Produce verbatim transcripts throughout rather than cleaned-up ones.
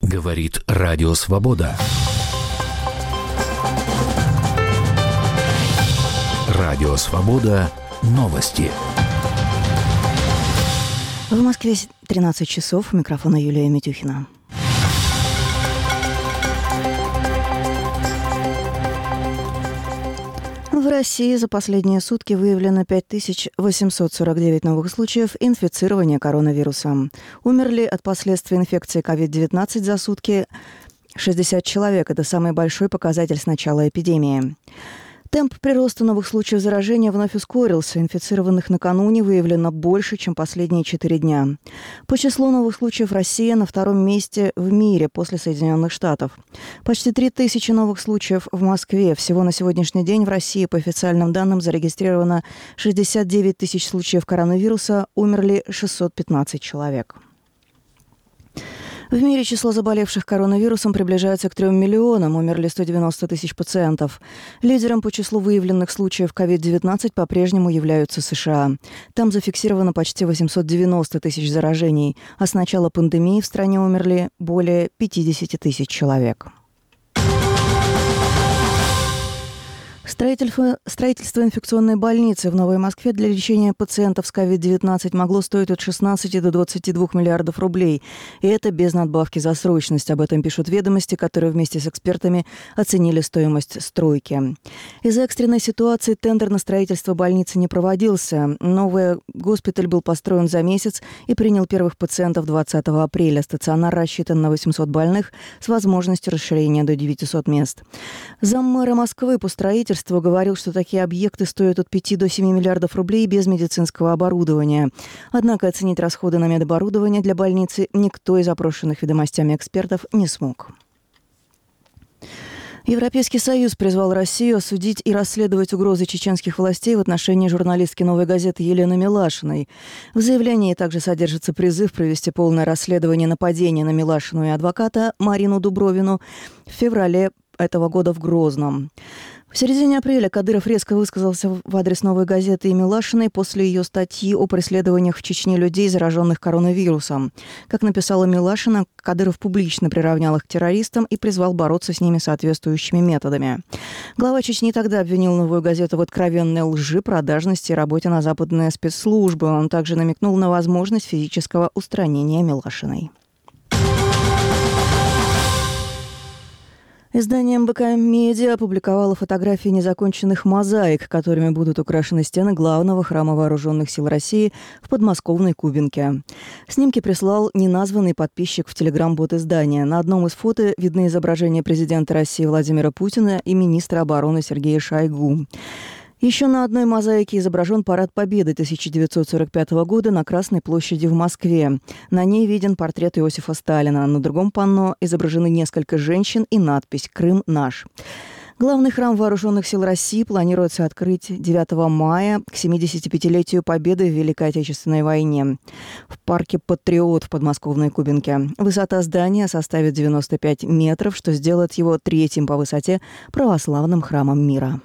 Говорит Радио Свобода. Радио Свобода. Новости. В Москве тринадцать часов. У микрофона Юлия Митюхина. В России за последние сутки выявлено пять тысяч восемьсот сорок девять новых случаев инфицирования коронавирусом. Умерли от последствий инфекции ковид девятнадцать за сутки шестьдесят человек. Это самый большой показатель с начала эпидемии. Темп прироста новых случаев заражения вновь ускорился. Инфицированных накануне выявлено больше, чем последние четыре дня. По числу новых случаев Россия на втором месте в мире после Соединенных Штатов. Почти три тысячи новых случаев в Москве. Всего на сегодняшний день в России, по официальным данным, зарегистрировано шестьдесят девять тысяч случаев коронавируса. Умерли шестьсот пятнадцать человек. В мире число заболевших коронавирусом приближается к трем миллионам, умерли сто девяносто тысяч пациентов. Лидером по числу выявленных случаев ковид девятнадцать по-прежнему являются США. Там зафиксировано почти восемьсот девяносто тысяч заражений, а с начала пандемии в стране умерли более пятьдесят тысяч человек. Строительство, строительство инфекционной больницы в Новой Москве для лечения пациентов с ковид девятнадцать могло стоить от шестнадцати до двадцати двух миллиардов рублей. И это без надбавки за срочность. Об этом пишут «Ведомости», которые вместе с экспертами оценили стоимость стройки. Из-за экстренной ситуации тендер на строительство больницы не проводился. Новый госпиталь был построен за месяц и принял первых пациентов двадцатого апреля. Стационар рассчитан на восемьсот больных с возможностью расширения до девятисот мест. Заммэра Москвы по строительству говорил, что такие объекты стоят от пяти до семи миллиардов рублей без медицинского оборудования. Однако оценить расходы на медоборудование для больницы никто из опрошенных «Ведомостями» экспертов не смог. Европейский Союз призвал Россию осудить и расследовать угрозы чеченских властей в отношении журналистки «Новой газеты» Елены Милашиной. В заявлении также содержится призыв провести полное расследование нападения на Милашину и адвоката Марину Дубровину в феврале этого года в Грозном. В середине апреля Кадыров резко высказался в адрес «Новой газеты» и Милашиной после ее статьи о преследованиях в Чечне людей, зараженных коронавирусом. Как написала Милашина, Кадыров публично приравнял их к террористам и призвал бороться с ними соответствующими методами. Глава Чечни тогда обвинил «Новую газету» в откровенной лжи, продажности и работе на западные спецслужбы. Он также намекнул на возможность физического устранения Милашиной. Издание эм бэ ка Медиа опубликовало фотографии незаконченных мозаик, которыми будут украшены стены главного храма Вооруженных сил России в подмосковной Кубинке. Снимки прислал неназванный подписчик в телеграм-бот издания. На одном из фото видны изображения президента России Владимира Путина и министра обороны Сергея Шойгу. Еще на одной мозаике изображен парад Победы тысяча девятьсот сорок пятого года на Красной площади в Москве. На ней виден портрет Иосифа Сталина. На другом панно изображены несколько женщин и надпись «Крым наш». Главный храм Вооруженных сил России планируется открыть девятого мая к семидесятипятилетию Победы в Великой Отечественной войне в парке «Патриот» в подмосковной Кубинке. Высота здания составит девяносто пять метров, что сделает его третьим по высоте православным храмом мира.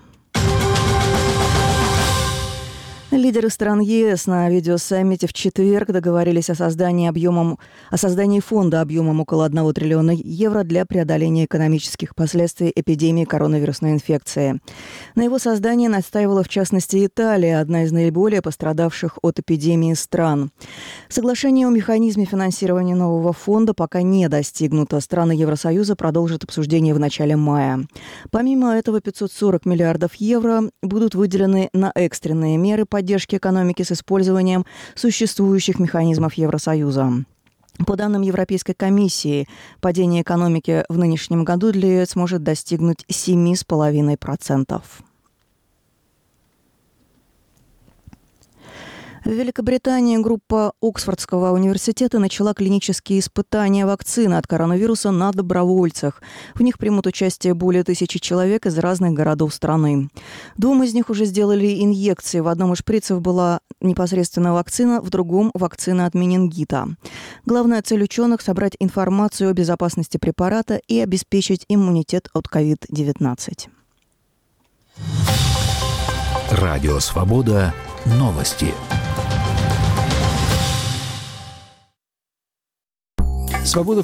Лидеры стран е эс на видеосаммите в четверг договорились о создании, объемом, о создании фонда объемом около одного триллиона евро для преодоления экономических последствий эпидемии коронавирусной инфекции. На его создание настаивала в частности Италия, одна из наиболее пострадавших от эпидемии стран. Соглашение о механизме финансирования нового фонда пока не достигнуто. Страны Евросоюза продолжат обсуждение в начале мая. Помимо этого, пятьсот сорок миллиардов евро будут выделены на экстренные меры поддержки поддержки экономики с использованием существующих механизмов Евросоюза. По данным Европейской комиссии, падение экономики в нынешнем году для ЕС может достигнуть семь целых пять десятых процента. В Великобритании группа Оксфордского университета начала клинические испытания вакцины от коронавируса на добровольцах. В них примут участие более тысячи человек из разных городов страны. Двум из них уже сделали инъекции. В одном из шприцев была непосредственно вакцина, в другом – вакцина от менингита. Главная цель ученых – собрать информацию о безопасности препарата и обеспечить иммунитет от ковид девятнадцать. Радио «Свобода». Новости. Свобода